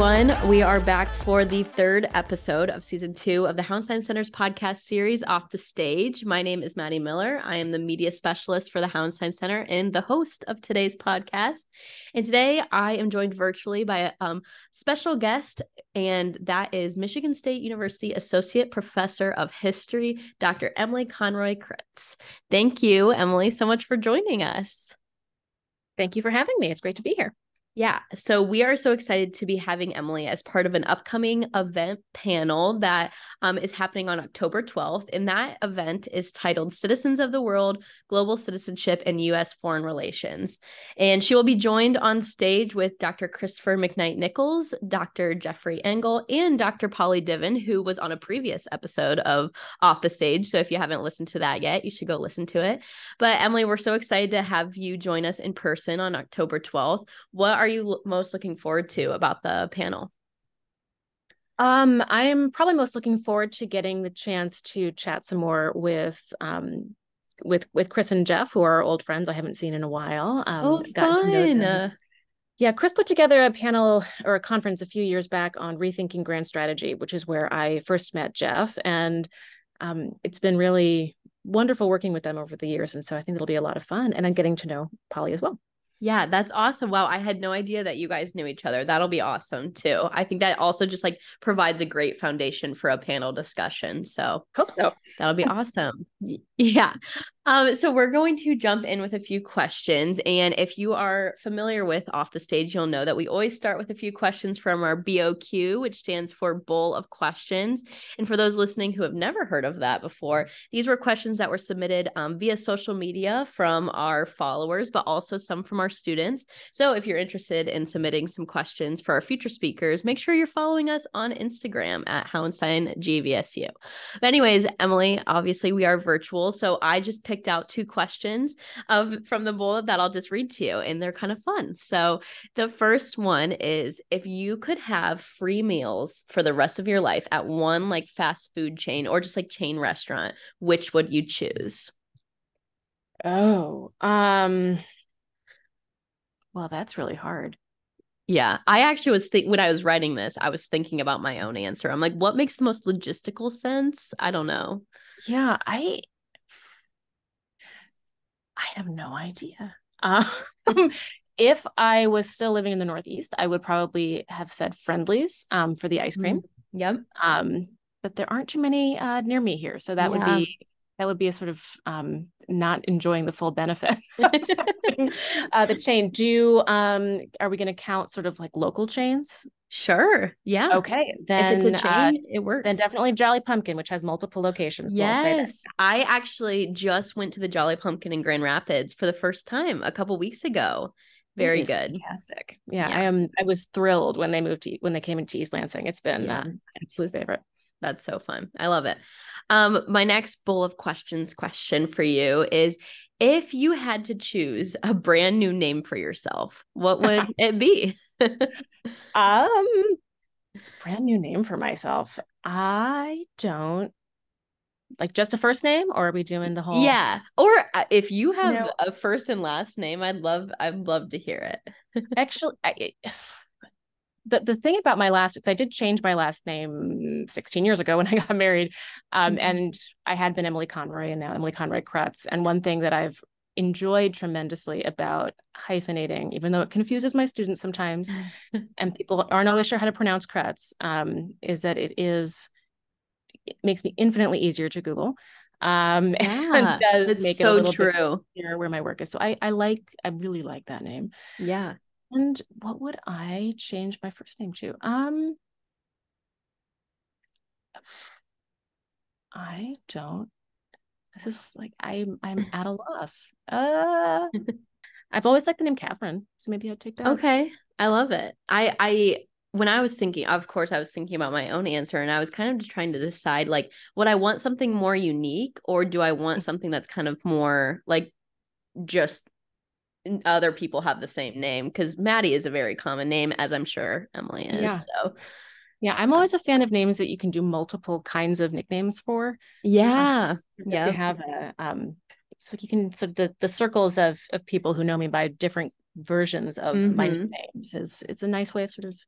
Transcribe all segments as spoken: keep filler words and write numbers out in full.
everyone. We are back for the third episode of season two of the Hauenstein Center's podcast series, Off the Stage. My name is Maddie Miller. I am the media specialist for the Hauenstein Center and the host of today's podcast. And today I am joined virtually by a um, special guest, and that is Michigan State University Associate Professor of History, Doctor Emily Conroy Kretz. Thank you, Emily, so much for joining us. Thank you for having me. It's great to be here. Yeah, so we are so excited to be having Emily as part of an upcoming event panel that um, is happening on October twelfth. And that event is titled Citizens of the World, Global Citizenship and U S Foreign Relations. And she will be joined on stage with Doctor Christopher McKnight-Nichols, Doctor Jeffrey Engel, and Doctor Polly Diven, who was on a previous episode of Off the Stage. So if you haven't listened to that yet, you should go listen to it. But Emily, we're so excited to have you join us in person on October twelfth. What are you most looking forward to about the panel? Um, I'm probably most looking forward to getting the chance to chat some more with um with with Chris and Jeff, who are old friends I haven't seen in a while. Um, Oh, fun. Yeah, Chris put together a panel or a conference a few years back on rethinking grand strategy, which is where I first met Jeff. And um, it's been really wonderful working with them over the years. And so I think it'll be a lot of fun. And I'm getting to know Polly as well. Yeah, that's awesome. Wow, I had no idea that you guys knew each other. That'll be awesome too. I think that also just like provides a great foundation for a panel discussion. So hope so. That'll be awesome. Yeah. Um, so we're going to jump in with a few questions. And if you are familiar with Off the Stage, you'll know that we always start with a few questions from our B O Q, which stands for Bowl of Questions. And for those listening who have never heard of that before, these were questions that were submitted um, via social media from our followers, but also some from our students. So if you're interested in submitting some questions for our future speakers, make sure you're following us on Instagram at Hauenstein G V S U. But anyways, Emily, obviously we are virtual. So I just picked out two questions of from the bowl that I'll just read to you, and they're kind of fun. So the first one is, if you could have free meals for the rest of your life at one like fast food chain or just like chain restaurant, which would you choose? Oh, um, well, that's really hard. Yeah, I actually was think when I was writing this, I was thinking about my own answer. I'm like, what makes the most logistical sense? I don't know. Yeah, I I have no idea. Um, if I was still living in the Northeast, I would probably have said Friendly's um, for the ice cream. Mm, yep. Um, but there aren't too many uh, near me here, so that Yeah. would be that would be a sort of um, not enjoying the full benefit. uh, the chain. Do um, are we going to count sort of like local chains? Sure. Yeah. Okay, then if it's a chain, uh, it works. Then definitely Jolly Pumpkin, which has multiple locations. Yes, So I actually just went to the Jolly Pumpkin in Grand Rapids for the first time a couple weeks ago. Very good. Fantastic. Yeah, yeah, I am. I was thrilled when they moved to when they came into East Lansing. It's been yeah. uh, absolute favorite. That's so fun. I love it. Um, my next bowl of questions question for you is, if you had to choose a brand new name for yourself, what would it be? um, brand new name for myself. I don't like just a first name, or are we doing the whole? Yeah. Or if you have you know, a first and last name, I'd love, I'd love to hear it. Actually, I, the, the thing about my last, is I did change my last name sixteen years ago when I got married. Um, mm-hmm. And I had been Emily Conroy and now Emily Conroy Kretz. And one thing that I've enjoyed tremendously about hyphenating, even though it confuses my students sometimes, and people aren't always sure how to pronounce Kretz, um, is that it is, it makes me infinitely easier to Google. Um, yeah, and does that's make so it a little true. bit clearer where my work is. So I, I like, I really like that name. Yeah. And what would I change my first name to? Um, I don't. This is like I'm I'm at a loss. Uh, I've always liked the name Catherine, so maybe I'd take that. Okay, I love it. I I when I was thinking, of course, I was thinking about my own answer, and I was kind of just trying to decide, like, would I want something more unique, or do I want something that's kind of more like just other people have the same name? Because Maddie is a very common name, as I'm sure Emily is. Yeah. So yeah, I'm always a fan of names that you can do multiple kinds of nicknames for. Yeah. Um, yeah. You have a um it's like you can sort of the, the circles of of people who know me by different versions of mm-hmm. my nicknames is it's a nice way of sort of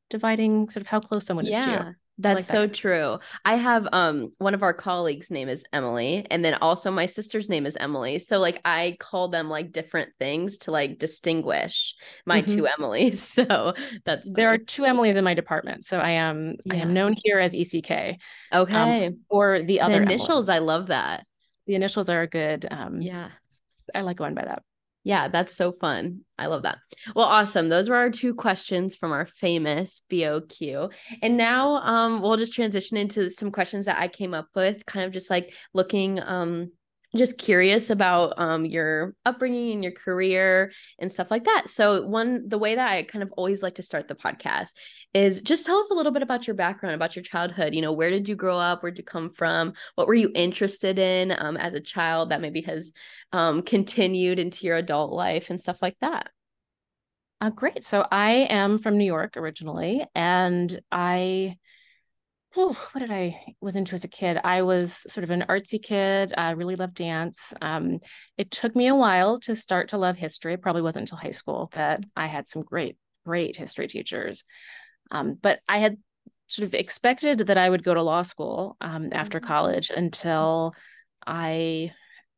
dividing sort of how close someone is to you. Yeah. That's like that. so true. I have um one of our colleagues' name is Emily, and then also my sister's name is Emily. So like I call them like different things to like distinguish my Mhm. two Emilys. So that's There are funny. two Emilys in my department. So I am I am Yeah. known here as E C K. Um, Okay. or the The other Emily. initials, I love that. The initials are a good. Um, Yeah. I like going by that. Yeah, that's so fun. I love that. Well, awesome. Those were our two questions from our famous B O Q. And now um we'll just transition into some questions that I came up with, kind of just like looking um just curious about um your upbringing and your career and stuff like that. So one the way that I kind of always like to start the podcast is just tell us a little bit about your background, about your childhood. You know, where did you grow up? Where did you come from? What were you interested in um as a child that maybe has um, continued into your adult life and stuff like that? Uh, great. So I am from New York originally, and I, oh, what did I was into as a kid? I was sort of an artsy kid. I really loved dance. Um, it took me a while to start to love history. It probably wasn't until high school that I had some great, great history teachers. Um, but I had sort of expected that I would go to law school um, after college until I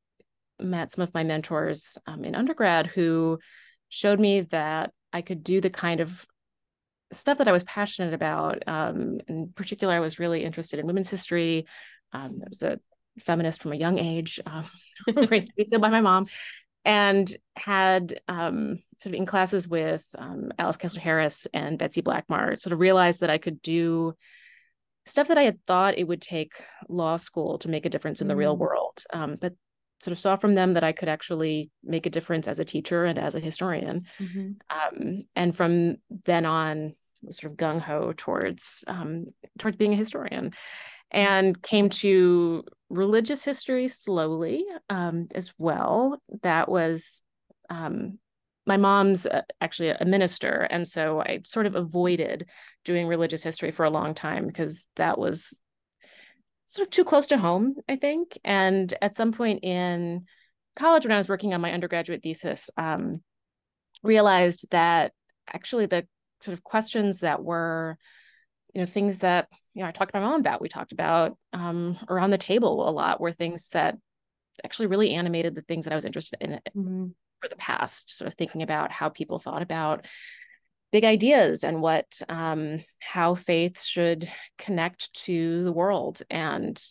met some of my mentors um, in undergrad who showed me that I could do the kind of stuff that I was passionate about. Um, in particular, I was really interested in women's history. Um, I was a feminist from a young age, um, raised to be so by my mom, and had um, sort of in classes with um, Alice Kessler Harris and Betsy Blackmar, sort of realized that I could do stuff that I had thought it would take law school to make a difference in the real world. Um, but sort of saw from them that I could actually make a difference as a teacher and as a historian. Mm-hmm. Um, and from then on, was sort of gung ho towards um, towards being a historian, and came to religious history slowly um, as well. That was um, my mom's uh, actually a minister, and so I sort of avoided doing religious history for a long time because that was sort of too close to home, I think. And at some point in college, when I was working on my undergraduate thesis, um, realized that actually the sort of questions that were, you know, things that, you know, I talked to my mom about, we talked about um, around the table a lot, were things that actually really animated the things that I was interested in mm-hmm. for the past, sort of thinking about how people thought about big ideas and what um, how faith should connect to the world, and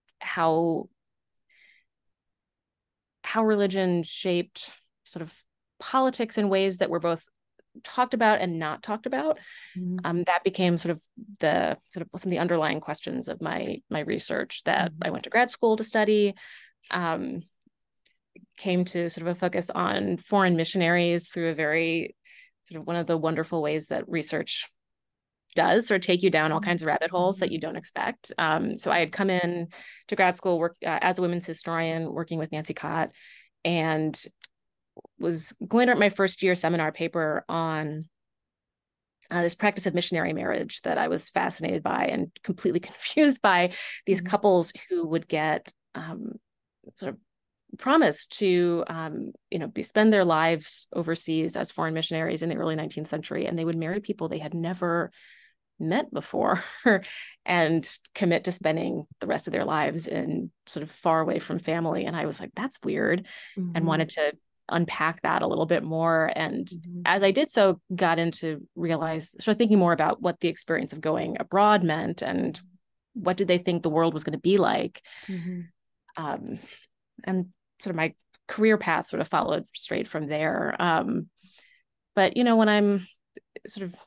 how how religion shaped sort of politics in ways that were both talked about and not talked about. Mm-hmm. Um, that became sort of the sort of some of the underlying questions of my my research that mm-hmm. I went to grad school to study. Um, came to sort of a focus on foreign missionaries through a very sort of one of the wonderful ways that research does, or take you down all kinds of rabbit holes that you don't expect. Um, so I had come in to grad school work uh, as a women's historian, working with Nancy Cott, and was going to write my first year seminar paper on uh, this practice of missionary marriage that I was fascinated by and completely confused by these mm-hmm. couples who would get um, sort of promised to, um, you know, be, spend their lives overseas as foreign missionaries in the early nineteenth century, and they would marry people they had never met before and commit to spending the rest of their lives in sort of far away from family. And I was like, that's weird, mm-hmm. and wanted to unpack that a little bit more. And mm-hmm. as I did so, got into realize, started thinking more about what the experience of going abroad meant and what did they think the world was going to be like. Mm-hmm. Um, and sort of my career path sort of followed straight from there. Um, but, you know, when I'm sort of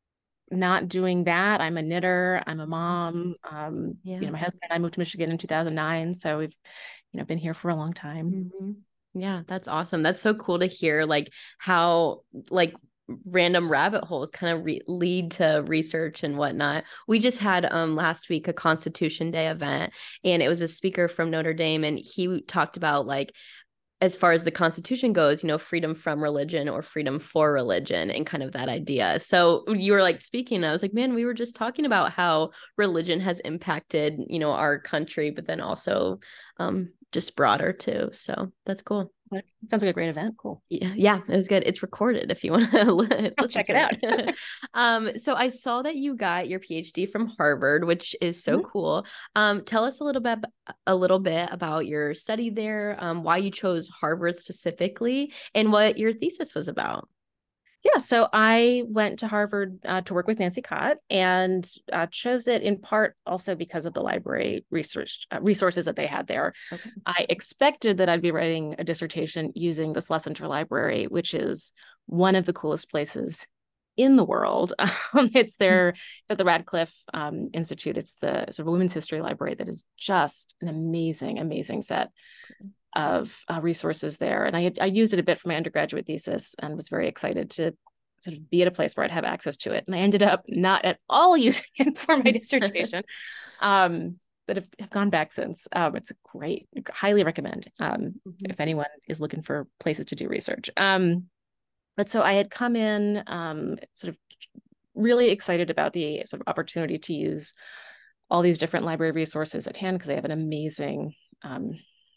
not doing that, I'm a knitter, I'm a mom. Um, yeah. You know, my husband and I moved to Michigan in two thousand nine. So we've, you know, been here for a long time. Mm-hmm. Yeah, that's awesome. That's so cool to hear, like how like random rabbit holes kind of re- lead to research and whatnot. We just had um last week a Constitution Day event, and it was a speaker from Notre Dame, and he talked about like, as far as the Constitution goes, you know, freedom from religion or freedom for religion, and kind of that idea. So you were like speaking, and I was like, man, we were just talking about how religion has impacted, you know, our country, but then also um, just broader too. So that's cool. Sounds like a great event. Cool. Yeah, yeah, it was good. It's recorded if you want to listen check to it it. out. um, so I saw that you got your PhD from Harvard, which is so mm-hmm. cool. Um, tell us a little bit a little bit about your study there, um, why you chose Harvard specifically, and what your thesis was about. Yeah, so I went to Harvard uh, to work with Nancy Cott, and uh, chose it in part also because of the library research uh, resources that they had there. Okay. I expected that I'd be writing a dissertation using the Schlesinger Library, which is one of the coolest places in the world. Um, it's there mm-hmm. at the Radcliffe um, Institute. It's the sort of women's history library that is just an amazing, amazing set of uh, resources there. And I had, I used it a bit for my undergraduate thesis and was very excited to sort of be at a place where I'd have access to it. And I ended up not at all using it for my dissertation, um, but have, have gone back since. Um, it's great, highly recommend um, mm-hmm. if anyone is looking for places to do research. Um, but so I had come in um, sort of really excited about the sort of opportunity to use all these different library resources at hand because they have an amazing um,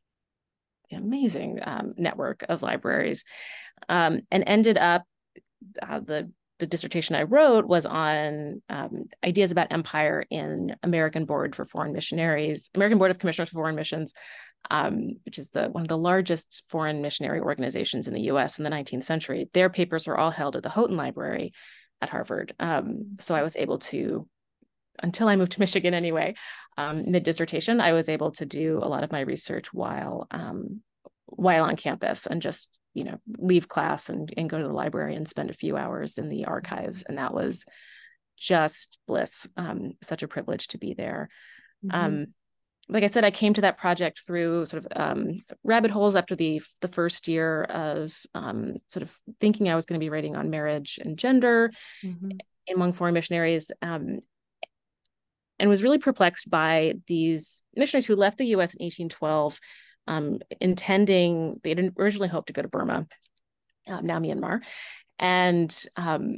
amazing um, network of libraries, um, and ended up uh, the the dissertation I wrote was on um, ideas about empire in American Board for Foreign Missionaries, American Board of Commissioners for Foreign Missions, um, which is the one of the largest foreign missionary organizations in the U S in the nineteenth century. Their papers are all held at the Houghton Library at Harvard. Um, so I was able to, until I moved to Michigan anyway, um, mid-dissertation, I was able to do a lot of my research while um, while on campus and just, you know, leave class and, and go to the library and spend a few hours in the archives. And that was just bliss. Um, such a privilege to be there. Mm-hmm. Um, like I said, I came to that project through sort of um, rabbit holes after the the first year of um, sort of thinking I was going to be writing on marriage and gender mm-hmm. among foreign missionaries. Um, and was really perplexed by these missionaries who left the U S in eighteen twelve, um, intending, they had originally hoped to go to Burma, uh, now Myanmar, and um,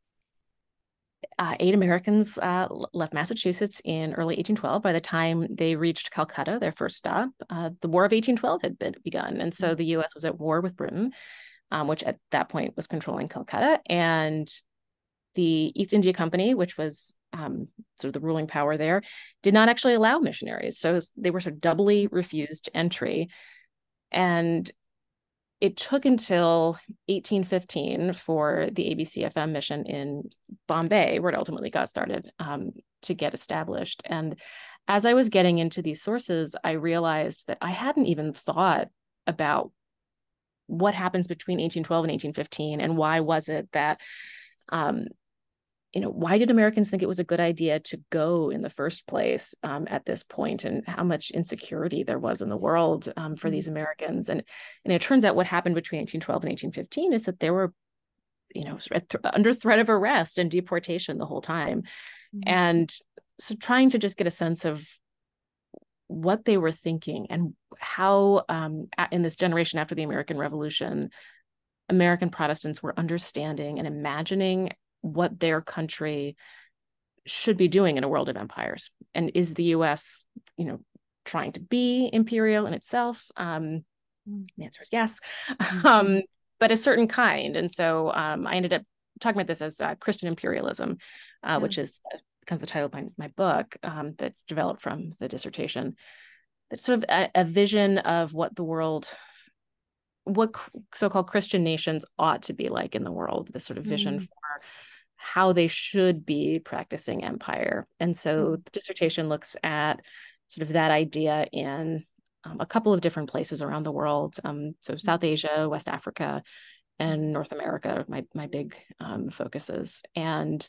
uh, eight Americans uh, left Massachusetts in early eighteen twelve. By the time they reached Calcutta, their first stop, uh, the War of eighteen twelve had been begun, and so the U S was at war with Britain, um, which at that point was controlling Calcutta, and the East India Company, which was um, sort of the ruling power there, did not actually allow missionaries. So they were sort of doubly refused entry. And it took until eighteen fifteen for the A B C F M mission in Bombay, where it ultimately got started, um, to get established. And as I was getting into these sources, I realized that I hadn't even thought about what happens between eighteen twelve and eighteen fifteen, and why was it that um, you know, why did Americans think it was a good idea to go in the first place um, at this point, and how much insecurity there was in the world um, for mm-hmm. these Americans? And, and it turns out what happened between eighteen twelve and eighteen fifteen is that they were, you know, th- under threat of arrest and deportation the whole time. Mm-hmm. And so trying to just get a sense of what they were thinking and how um, in this generation after the American Revolution, American Protestants were understanding and imagining what their country should be doing in a world of empires. And is the U S, you know, trying to be imperial in itself? Um, the answer is yes, mm-hmm. um, but a certain kind. And so um, I ended up talking about this as uh, Christian imperialism, uh, yeah. which is becomes the title of my, my book um, that's developed from the dissertation. That's sort of a, a vision of what the world, what so-called Christian nations ought to be like in the world, this sort of vision mm. for how they should be practicing empire. And so mm. the dissertation looks at sort of that idea in um, a couple of different places around the world. Um, so South Asia, West Africa, and North America, my my big um, focuses. And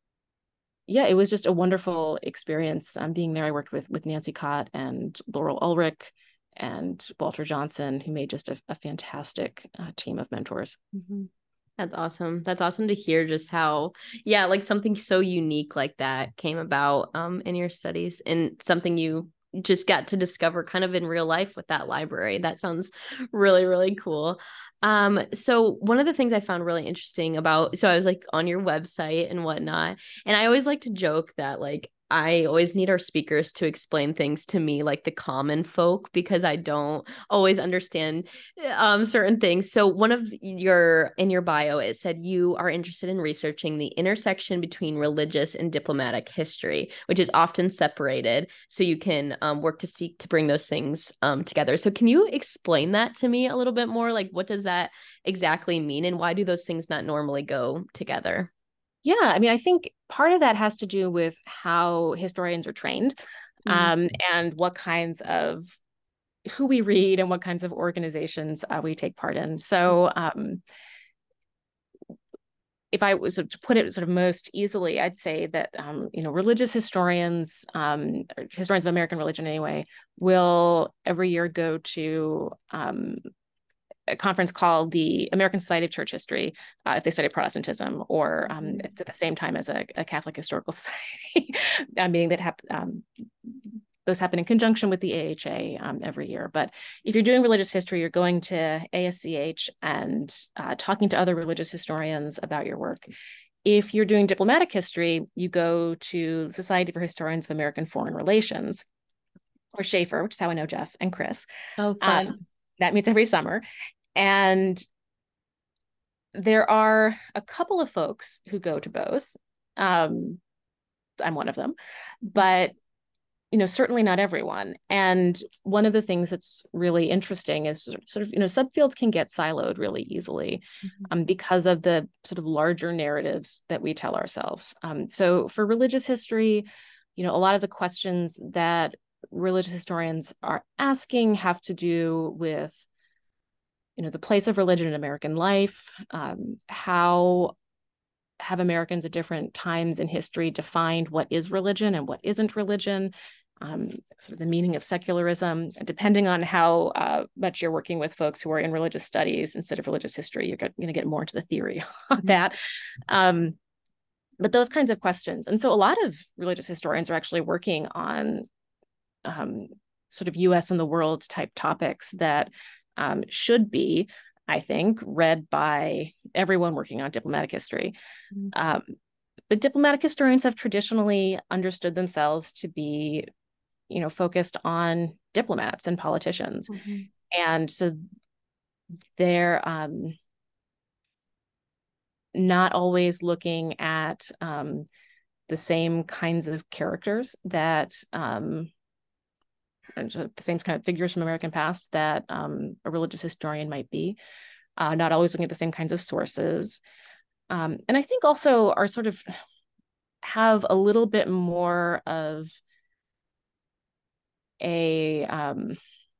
yeah, it was just a wonderful experience um, being there. I worked with with Nancy Cott and Laurel Ulrich and Walter Johnson, who made just a, a fantastic uh, team of mentors. Mm-hmm. That's awesome. That's awesome to hear just how, yeah, like something so unique like that came about um, in your studies, and something you just got to discover kind of in real life with that library. That sounds really, really cool. Um, so one of the things I found really interesting about, so I was like on your website and whatnot, and I always like to joke that like I always need our speakers to explain things to me, like the common folk, because I don't always understand um, certain things. So one of your, in your bio, it said you are interested in researching the intersection between religious and diplomatic history, which is often separated. So you can um, work to seek to bring those things um, together. So can you explain that to me a little bit more? Like, what does that exactly mean? And why do those things not normally go together? Yeah, I mean, I think part of that has to do with how historians are trained, um, and what kinds of who we read and what kinds of organizations uh, we take part in. So, um, if I was to put it sort of most easily, I'd say that um, you know, religious historians, um, or historians of American religion anyway, will every year go to um, a conference called the American Society of Church History, uh, if they study Protestantism, or um, mm-hmm. it's at the same time as a, a Catholic Historical Society, a meeting that hap- um, those happen in conjunction with the A H A um, every year. But if you're doing religious history, you're going to A S C H and uh, talking to other religious historians about your work. If you're doing diplomatic history, you go to the Society for Historians of American Foreign Relations, or SHAFER, which is how I know Jeff and Chris. Oh, fun. Um, that meets every summer. And there are a couple of folks who go to both. Um, I'm one of them, but you know, certainly not everyone. And one of the things that's really interesting is sort of, you know, subfields can get siloed really easily mm-hmm. um, because of the sort of larger narratives that we tell ourselves. Um, so for religious history, you know, a lot of the questions that religious historians are asking have to do with, you know, the place of religion in American life, um, how have Americans at different times in history defined what is religion and what isn't religion, um, sort of the meaning of secularism. Depending on how uh, much you're working with folks who are in religious studies instead of religious history, you're going to get more into the theory on that. Um, but those kinds of questions. And so a lot of religious historians are actually working on um, sort of U S and the world type topics that um, should be, I think, read by everyone working on diplomatic history. Mm-hmm. Um, but diplomatic historians have traditionally understood themselves to be, you know, focused on diplomats and politicians. Mm-hmm. And so they're um, not always looking at um, the same kinds of characters that um, the same kind of figures from American past that um, a religious historian might be, uh, not always looking at the same kinds of sources. Um, and I think also are sort of have a little bit more of a um,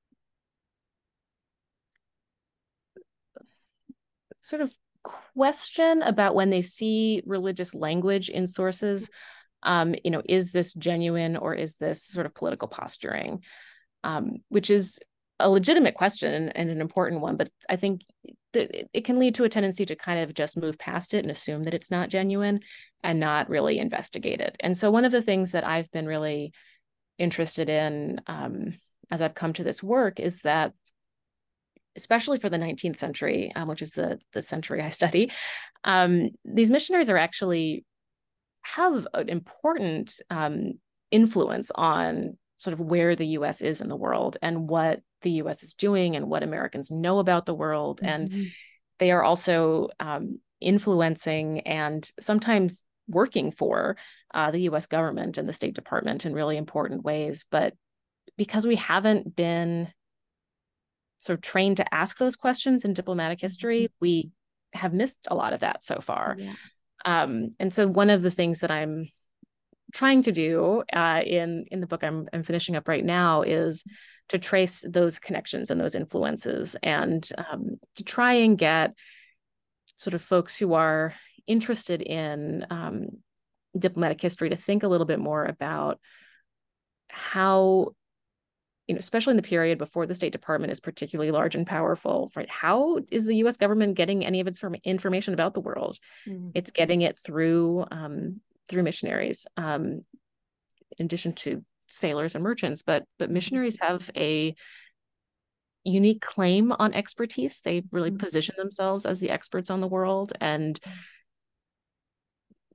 sort of question about when they see religious language in sources, um, you know, is this genuine or is this sort of political posturing? Um, which is a legitimate question and, and an important one, but I think that it can lead to a tendency to kind of just move past it and assume that it's not genuine and not really investigate it. And so one of the things that I've been really interested in um, as I've come to this work is that, especially for the nineteenth century, um, which is the, the century I study, um, these missionaries are actually have an important um, influence on sort of where the U S is in the world and what the U S is doing and what Americans know about the world. Mm-hmm. And they are also um, influencing and sometimes working for uh, the U S government and the State Department in really important ways. But because we haven't been sort of trained to ask those questions in diplomatic history, mm-hmm. we have missed a lot of that so far. Yeah. Um, and so one of the things that I'm trying to do uh, in in the book I'm, I'm finishing up right now is to trace those connections and those influences, and um, to try and get sort of folks who are interested in um, diplomatic history to think a little bit more about how, you know, especially in the period before the State Department is particularly large and powerful, right? How is the U S government getting any of its information about the world? Mm-hmm. It's getting it through um, through missionaries, um, in addition to sailors and merchants, but but missionaries have a unique claim on expertise. They really mm-hmm. position themselves as the experts on the world, and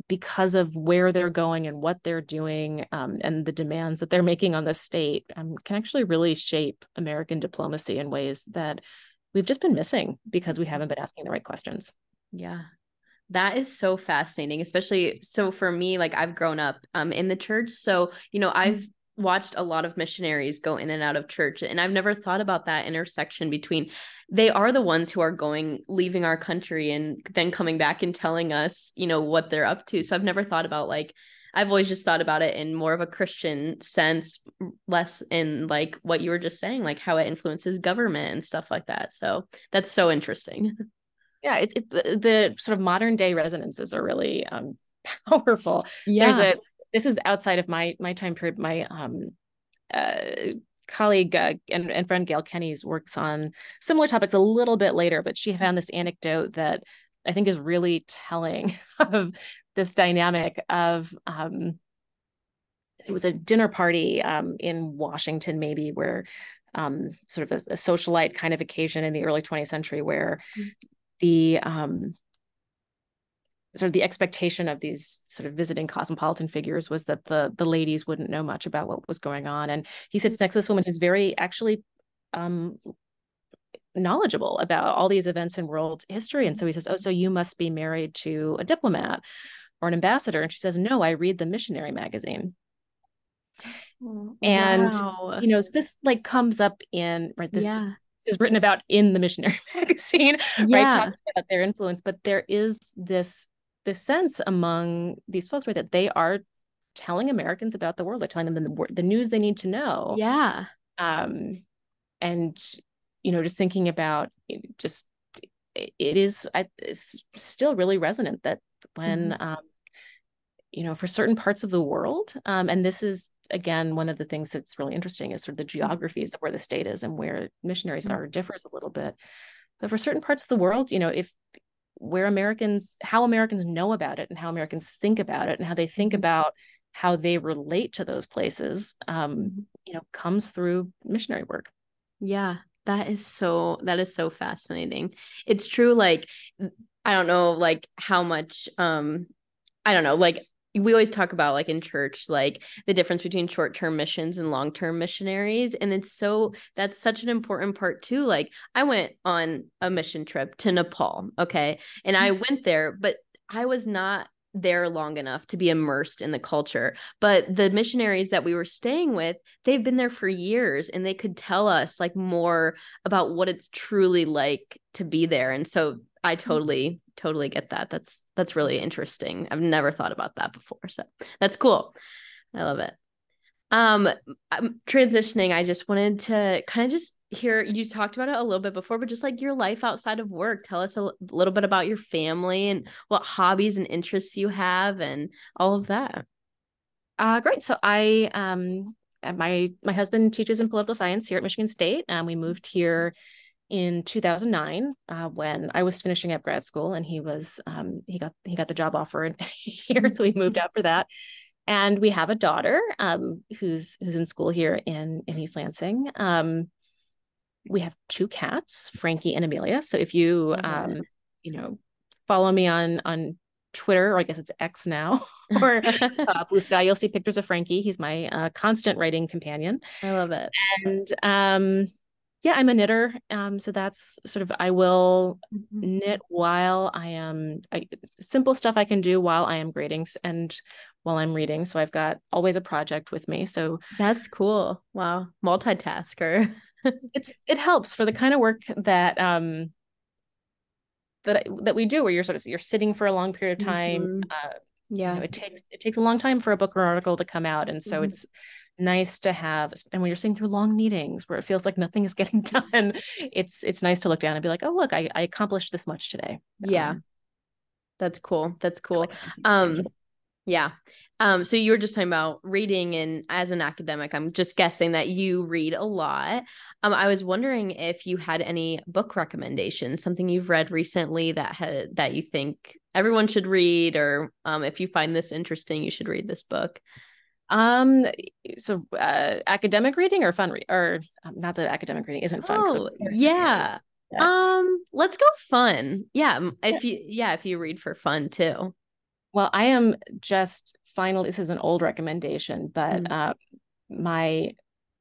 because of where they're going and what they're doing, um, and the demands that they're making on the state, um, can actually really shape American diplomacy in ways that we've just been missing because we haven't been asking the right questions. Yeah. That is so fascinating, especially so for me, like I've grown up um in the church. So, you know, I've watched a lot of missionaries go in and out of church, and I've never thought about that intersection between they are the ones who are going leaving our country and then coming back and telling us, you know, what they're up to. So I've never thought about like I've always just thought about it in more of a Christian sense, less in like what you were just saying, like how it influences government and stuff like that. So that's so interesting. Yeah, it's it's uh, the sort of modern day resonances are really um, powerful. Yeah. There's a this is outside of my my time period. My um uh colleague uh, and, and friend Gail Kenny's works on similar topics a little bit later, but she found this anecdote that I think is really telling of this dynamic of um it was a dinner party um in Washington, maybe, where um sort of a, a socialite kind of occasion in the early twentieth century where the um, sort of the expectation of these sort of visiting cosmopolitan figures was that the the ladies wouldn't know much about what was going on. And he sits next to this woman who's very actually um, knowledgeable about all these events in world history. And so he says, "Oh, so you must be married to a diplomat or an ambassador?" And she says, "No, I read the missionary magazine." Wow. And, you know, this like comes up in, right, this Yeah. is written about in the missionary magazine, Yeah. right? Talking about their influence, but there is this this sense among these folks, right, that they are telling Americans about the world. They're telling them the, the news they need to know. Yeah. Um, and you know, just thinking about just it is it's still really resonant that when mm-hmm. um, you know, for certain parts of the world, um, and this is again one of the things that's really interesting is sort of the geographies of where the state is and where missionaries mm-hmm. are differs a little bit. But for certain parts of the world, you know, if where Americans, how Americans know about it and how Americans think about it and how they think mm-hmm. about how they relate to those places, um, you know, comes through missionary work. Yeah, that is so, that is so fascinating. It's true. Like, I don't know, like how much, um, I don't know, like we always talk about like in church, like the difference between short-term missions and long-term missionaries. And it's so, that's such an important part too. Like I went on a mission trip to Nepal. Okay. And I went there, but I was not there long enough to be immersed in the culture. But the missionaries that we were staying with, they've been there for years and they could tell us like more about what it's truly like to be there. And so I totally, totally get that. That's, that's really interesting. I've never thought about that before. So that's cool. I love it. Um, I'm transitioning. I just wanted to kind of just hear, you talked about it a little bit before, but just like your life outside of work, tell us a l- little bit about your family and what hobbies and interests you have and all of that. Uh, great. So I, um, my, my husband teaches in political science here at Michigan State. And um, we moved here in two thousand nine, uh, when I was finishing up grad school, and he was um, he got he got the job offer here, so we moved out for that. And we have a daughter um, who's who's in school here in in East Lansing. Um, we have two cats, Frankie and Amelia. So if you um, you know follow me on on Twitter, or I guess it's X now, or uh, Blue Sky, you'll see pictures of Frankie. He's my uh, constant writing companion. I love it. And um, yeah, I'm a knitter. Um, so that's sort of, I will mm-hmm. knit while I am, I, simple stuff I can do while I am grading and while I'm reading. So I've got always a project with me. So that's cool. Wow. Multitasker. it's, it helps for the kind of work that, um, that, that we do, where you're sort of, you're sitting for a long period of time. Mm-hmm. Uh, yeah. You know, it takes, it takes a long time for a book or article to come out. And so mm-hmm. it's nice to have, and when you're sitting through long meetings where it feels like nothing is getting done, it's it's nice to look down and be like, oh look, I, I accomplished this much today. Yeah. Um, that's cool. That's cool. Um yeah. Um so you were just talking about reading, and as an academic, I'm just guessing that you read a lot. Um I was wondering if you had any book recommendations, something you've read recently that had that you think everyone should read, or um if you find this interesting, you should read this book. Um, so uh, academic reading or fun read, or um, not that academic reading isn't fun. Oh, yeah. yeah. Um, let's go fun. Yeah. If you, yeah, if you read for fun too. Well, I am just finally, this is an old recommendation, but Mm. uh, my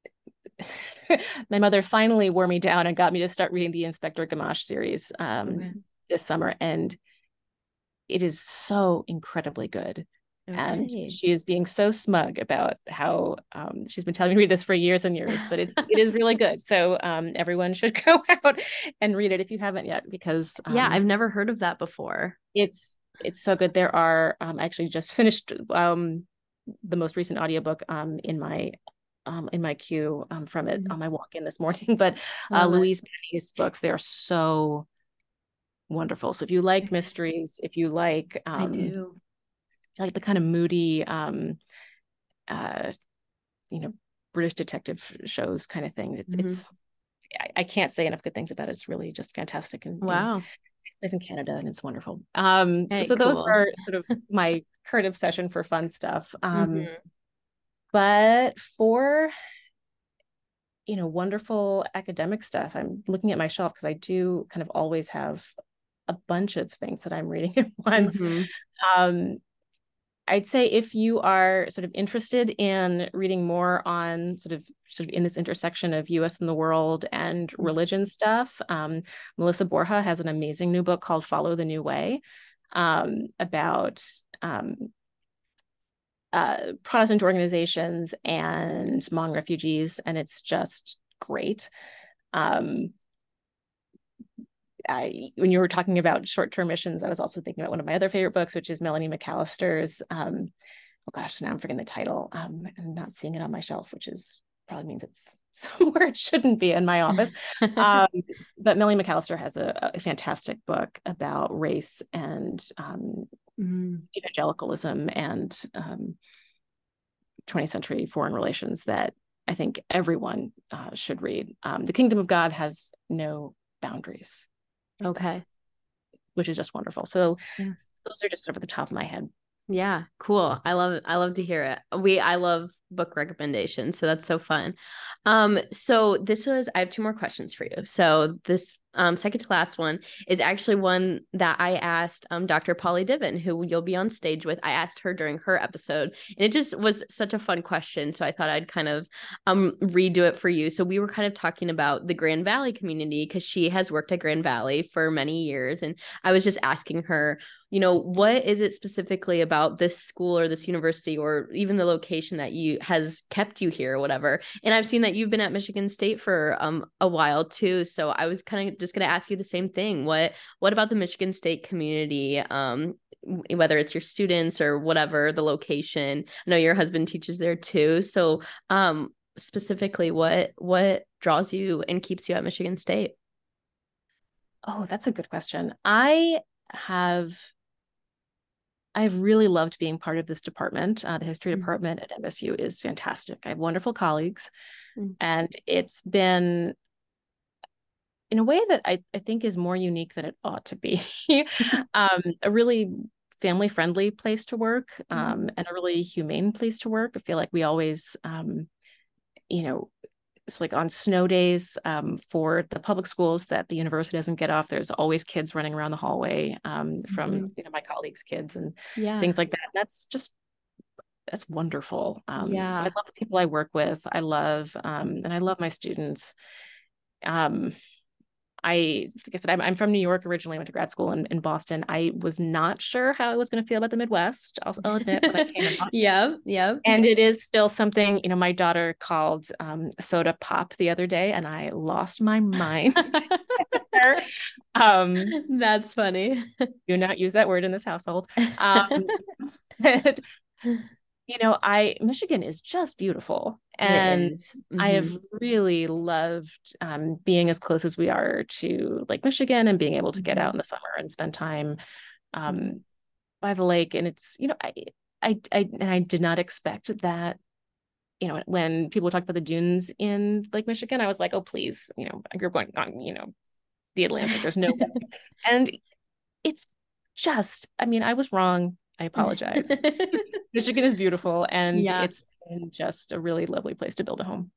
my mother finally wore me down and got me to start reading the Inspector Gamache series um, Okay. this summer. And it is so incredibly good. And Okay. she is being so smug about how um, she's been telling me to read this for years and years, but it's it is really good. So um, everyone should go out and read it if you haven't yet, because Yeah, um, I've never heard of that before. it's it's so good. There are um, I actually just finished um, the most recent audiobook um, in my um, in my queue um, from it Mhm. on my walk in this morning. But uh, Love it. Louise Penny's books, they are so wonderful. So if you like Okay. mysteries, if you like I um, do. like the kind of moody um, uh, you know, British detective shows kind of thing, it's Hmm. it's I, I can't say enough good things about it. It's really just fantastic, and in, in, Wow. it's based in Canada and it's wonderful. Um, Hey, so those cool. are sort of my current obsession for fun stuff. Um, Hmm. but for you know, wonderful academic stuff, I'm looking at my shelf because I do kind of always have a bunch of things that I'm reading at once. Hmm. Um, I'd say if you are sort of interested in reading more on sort of sort of in this intersection of U S and the world and religion stuff, um, Melissa Borja has an amazing new book called Follow the New Way, um, about um, uh, Protestant organizations and Hmong refugees, and it's just great. Um, I, when you were talking about short-term missions, I was also thinking about one of my other favorite books, which is Melanie McAllister's. Um, oh gosh, now I'm forgetting the title. Um, I'm not seeing it on my shelf, which is probably means it's somewhere it shouldn't be in my office. Um, but Melanie McAllister has a, a fantastic book about race and um, Mm. evangelicalism and um, twentieth century foreign relations that I think everyone uh, should read. Um, the Kingdom of God has no boundaries. Okay. Which is just wonderful. So Yeah. those are just over the top of my head. Yeah, cool. I love it. I love to hear it. We I love book recommendations, so that's so fun. Um, so this was I have two more questions for you. So this um second to last one is actually one that I asked um Doctor Polly Diven, who you'll be on stage with. I asked her during her episode, and it just was such a fun question. So I thought I'd kind of um redo it for you. So we were kind of talking about the Grand Valley community because she has worked at Grand Valley for many years, and I was just asking her, you know, what is it specifically about this school or this university or even the location that you has kept you here or whatever? And I've seen that you've been at Michigan State for um a while too. So I was kind of just going to ask you the same thing. What what about the Michigan State community, um whether it's your students or whatever the location? I know your husband teaches there too. So um specifically what what draws you and keeps you at Michigan State? Oh, that's a good question. I have I've really loved being part of this department. Uh, the history Mm-hmm. department at M S U is fantastic. I have wonderful colleagues, Mm-hmm. and it's been in a way that I, I think is more unique than it ought to be. um, a really family friendly place to work, um, and a really humane place to work. I feel like we always, um, you know, it's like on snow days um, for the public schools that the university doesn't get off. There's always kids running around the hallway um, from Mm-hmm. you know my colleagues' kids and Yeah. things like that. That's just that's wonderful. Um, so I Yeah. love the people I work with. I love um, and I love my students. Um, I, like I said, I'm, I'm from New York originally. I went to grad school in, in Boston. I was not sure how I was going to feel about the Midwest. I'll, I'll admit when I came in. Yeah, yeah. And it is still something, you know, my daughter called um, soda pop the other day, and I lost my mind. um, That's funny. do not use that word in this household. Um, but, you know, I Michigan is just beautiful, It and is. I have Mm-hmm. really loved um, being as close as we are to Lake Michigan and being able to get Mm-hmm. out in the summer and spend time um, by the lake. And it's, you know, I, I, I, and I did not expect that. You know, when people talk about the dunes in Lake Michigan, I was like, oh, please, you know, you're going on, you know, the Atlantic. There's no way. And it's just, I mean, I was wrong. I apologize. Michigan is beautiful, and Yeah. it's been just a really lovely place to build a home.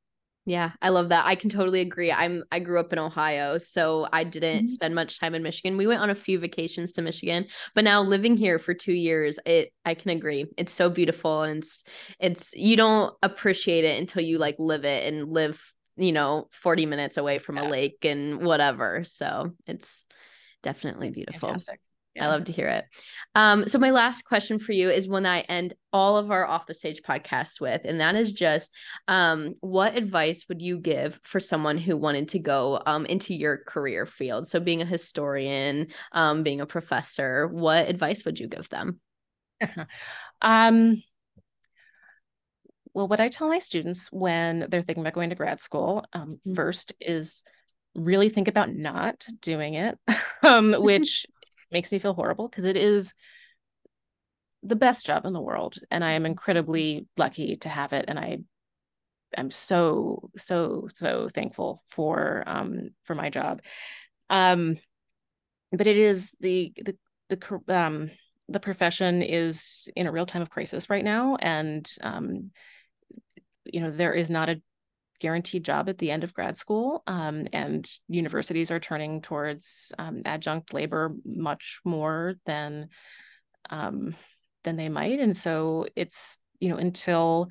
Yeah, I love that. I can totally agree. I'm I grew up in Ohio, so I didn't Mhm. spend much time in Michigan. We went on a few vacations to Michigan, but now living here for two years, it I can agree. It's so beautiful, and it's it's you don't appreciate it until you like live it and live, you know, forty minutes away from a Yeah, lake and whatever. So, it's definitely it's beautiful. fantastic. I Yeah. love to hear it. Um, so my last question for you is one I end all of our off the stage podcasts with, and that is just, um, what advice would you give for someone who wanted to go um, into your career field? So being a historian, um, being a professor, what advice would you give them? um, well, what I tell my students when they're thinking about going to grad school, um, Mm. first is really think about not doing it, um, which makes me feel horrible because it is the best job in the world. And I am incredibly lucky to have it. And I am so, so, so thankful for um, for my job. Um, but it is the the the um, the profession is in a real time of crisis right now, and um, you know there is not a guaranteed job at the end of grad school, um, and universities are turning towards um, adjunct labor much more than um, than they might, and so it's you know until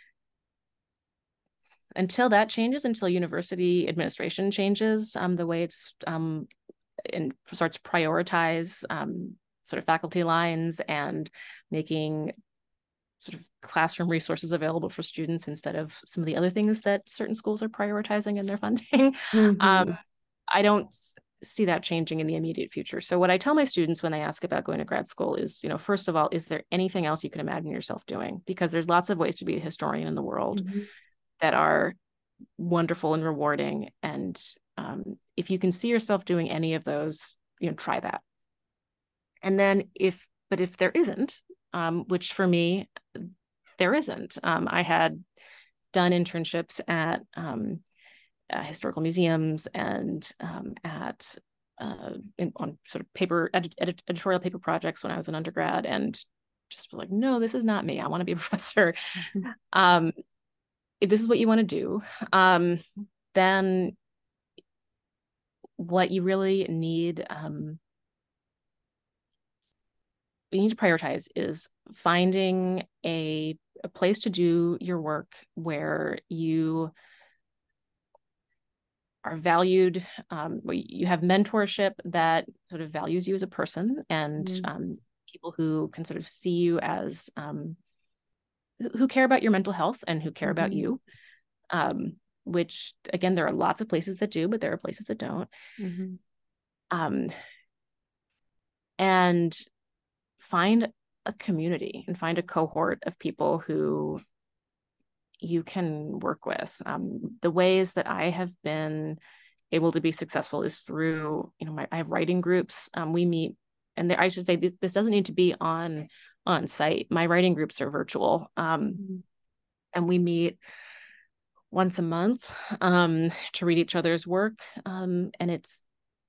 until that changes, until university administration changes um, the way it's um, and starts prioritize um, sort of faculty lines and making sort of classroom resources available for students instead of some of the other things that certain schools are prioritizing in their funding. Mm-hmm. Um, I don't see that changing in the immediate future. So what I tell my students when they ask about going to grad school is, you know, first of all, is there anything else you can imagine yourself doing? Because there's lots of ways to be a historian in the world Mm-hmm. that are wonderful and rewarding. And um, if you can see yourself doing any of those, you know, try that. And then if, but if there isn't, um, which for me, there isn't. Um, I had done internships at um, uh, historical museums and um, at uh, in, on sort of paper ed- ed- editorial paper projects when I was an undergrad, and just was like, no, this is not me. I want to be a professor. Um, if this is what you want to do, um, then what you really need um, you need to prioritize is finding a, a place to do your work where you are valued, um, you have mentorship that sort of values you as a person, and Mm-hmm. um, people who can sort of see you as um, who care about your mental health and who care about Mm-hmm. you. Um, which again, there are lots of places that do, but there are places that don't. Mm-hmm. Um, and find a community and find a cohort of people who you can work with. Um, the ways that I have been able to be successful is through, you know, my, I have writing groups. Um, we meet, and there, I should say this, this doesn't need to be on on site. My writing groups are virtual, um, Mm-hmm. and we meet once a month um, to read each other's work. Um, and it's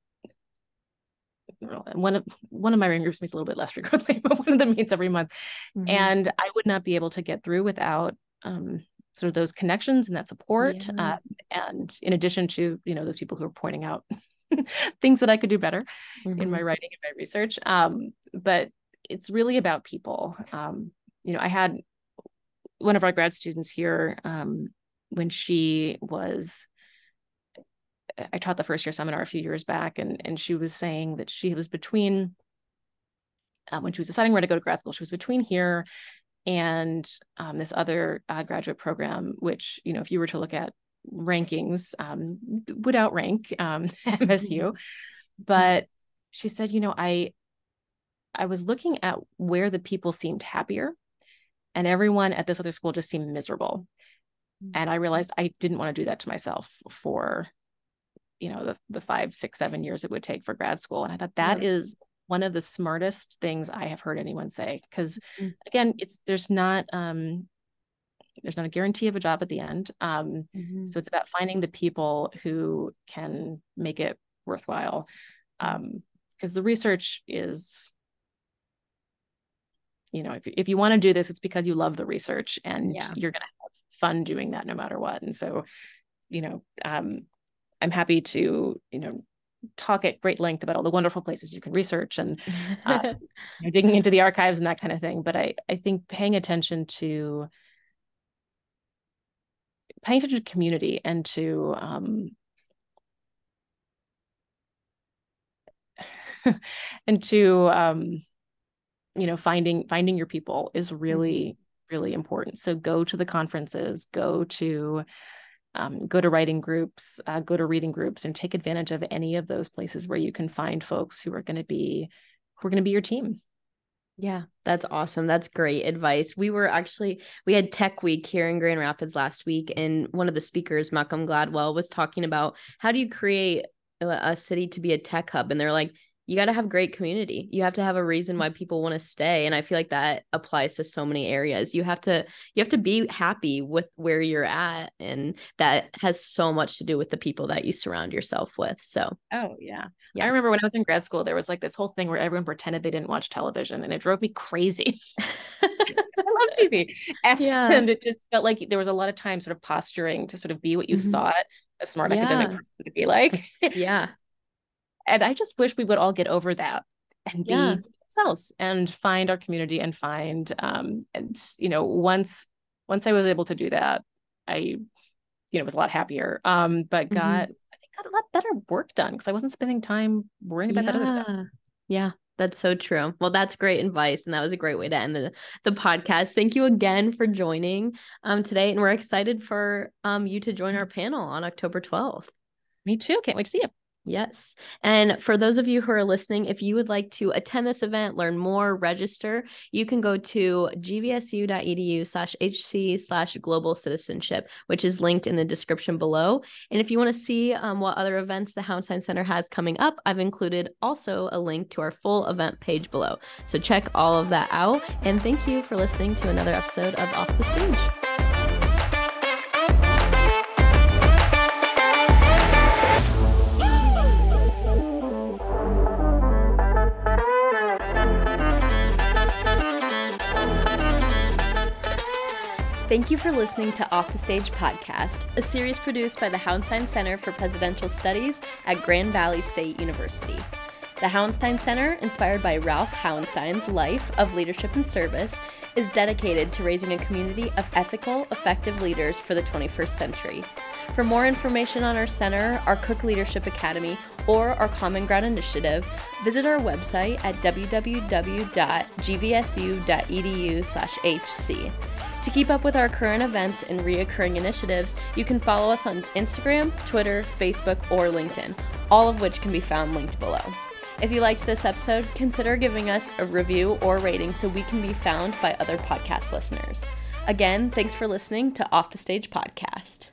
one of one of my writing groups meets a little bit less frequently, but one of them meets every month. Mm-hmm. And I would not be able to get through without um, sort of those connections and that support. Yeah. Uh, and in addition to, you know, those people who are pointing out things that I could do better in Mm-hmm. my writing and my research. Um, but it's really about people. Um, you know, I had one of our grad students here um, when she was I taught the first year seminar a few years back, and and she was saying that she was between uh, when she was deciding where to go to grad school, she was between here and um, this other uh, graduate program, which you know, if you were to look at rankings, um, would outrank um, M S U. But she said, you know, I I was looking at where the people seemed happier, and everyone at this other school just seemed miserable. And I realized I didn't want to do that to myself for you know the the five six seven years it would take for grad school. And I thought that Yeah. is one of the smartest things I have heard anyone say, because again, it's there's not um there's not a guarantee of a job at the end, um Mm-hmm. so it's about finding the people who can make it worthwhile, um because the research is, you know if, if you want to do this, it's because you love the research and Yeah. you're going to have fun doing that no matter what. And so you know, um, I'm happy to, you know, talk at great length about all the wonderful places you can research and uh, you know, digging into the archives and that kind of thing. But I, I think paying attention to paying attention to community and to um, and to um, you know, finding finding your people is really, really important. So go to the conferences, go to Um, go to writing groups, uh, go to reading groups, and take advantage of any of those places where you can find folks who are going to be who are going to be your team. Yeah, that's awesome. That's great advice. We were actually, we had Tech Week here in Grand Rapids last week, and one of the speakers, Malcolm Gladwell, was talking about how do you create a, a city to be a tech hub? And they're like, you got to have great community. You have to have a reason why people want to stay. And I feel like that applies to so many areas. You have to, you have to be happy with where you're at. And that has so much to do with the people that you surround yourself with. So, oh yeah. yeah. I remember when I was in grad school, there was like this whole thing where everyone pretended they didn't watch television, and it drove me crazy. I love T V. And, yeah. and it just felt like there was a lot of time sort of posturing to sort of be what you mm-hmm. thought a smart yeah. academic person would be like. yeah. And I just wish we would all get over that and be yeah. ourselves and find our community and find, um, and, you know, once, once I was able to do that, I, you know, was a lot happier, um, but got, mm-hmm. I think got a lot better work done because I wasn't spending time worrying about yeah. that other stuff. Yeah. That's so true. Well, that's great advice. And that was a great way to end the, the podcast. Thank you again for joining um, today. And we're excited for um, you to join our panel on October twelfth. Me too. Can't wait to see you. Yes. And for those of you who are listening, if you would like to attend this event, learn more, register, you can go to gvsu.edu slash hc slash global citizenship, which is linked in the description below. And if you want to see um, what other events the Hauenstein Center has coming up, I've included also a link to our full event page below. So check all of that out. And thank you for listening to another episode of Off the Stage. Thank you for listening to Off the Stage Podcast, a series produced by the Hauenstein Center for Presidential Studies at Grand Valley State University. The Hauenstein Center, inspired by Ralph Hauenstein's life of leadership and service, is dedicated to raising a community of ethical, effective leaders for the twenty-first century. For more information on our center, our Cook Leadership Academy, or our Common Ground Initiative, visit our website at w w w dot g v s u dot e d u slash h c. To keep up with our current events and reoccurring initiatives, you can follow us on Instagram, Twitter, Facebook, or LinkedIn, all of which can be found linked below. If you liked this episode, consider giving us a review or rating so we can be found by other podcast listeners. Again, thanks for listening to Off the Stage Podcast.